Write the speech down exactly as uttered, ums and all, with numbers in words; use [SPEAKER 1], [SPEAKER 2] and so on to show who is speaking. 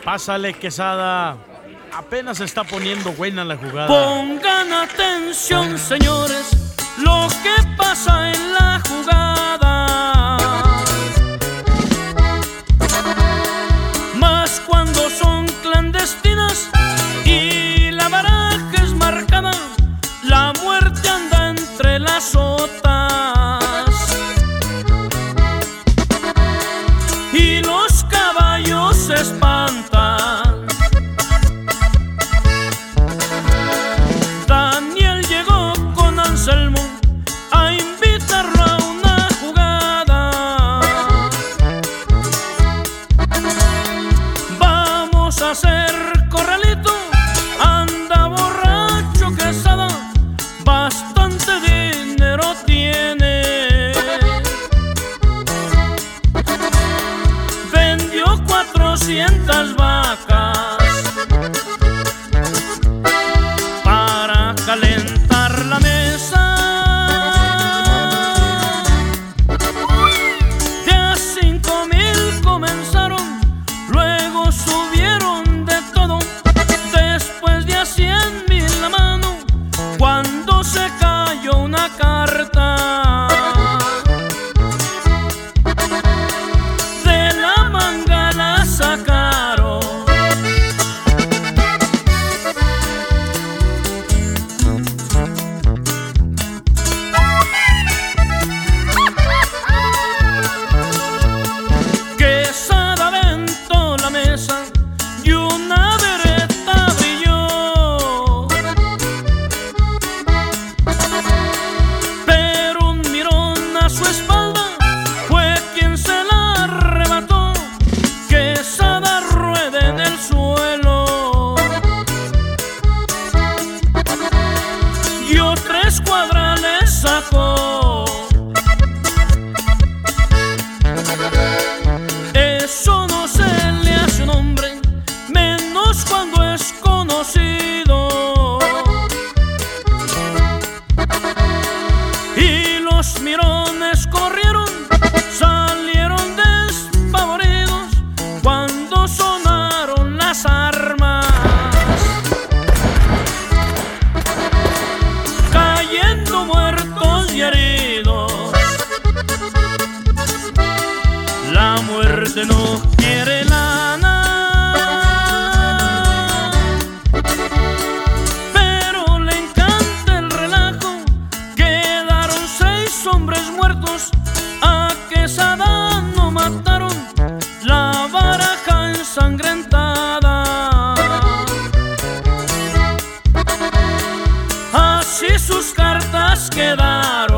[SPEAKER 1] Pásale, Quesada. Apenas se está poniendo buena la jugada.
[SPEAKER 2] Pongan atención, señores, lo que pasa en la jugada. Más cuando son clandestinas y la baraja es marcada, la muerte anda entre las otas y los caballos se espantan. Daniel llegó con Anselmo a invitarlo a una jugada. Vamos a hacer corralito, anda borracho Quesada, bastante dinero tiene. Vendió cuatrocientas vacas para calentar la mesa. De a cinco mil comenzaron, luego subieron de todo, después de a cien mil la mano, cuando se cayó una carta. De la manga la sacaron. Quesada aventó la mesa y una vereta brilló, pero un mirón a su espalda fue quien se la arrebató. Quesada rueda en el suelo, dio tres cuadrales sacó. Eso no se le hace a un hombre, menos cuando es conocido. Y los mirones corrieron, salieron despavoridos cuando sonaron las armas, cayendo muertos y heridos. La muerte no quiere lana, pero le encanta el relajo. Quedaron seis hombres muertos, a Quesada no mataron, la baraja ensangrentada. Así sus cartas quedaron.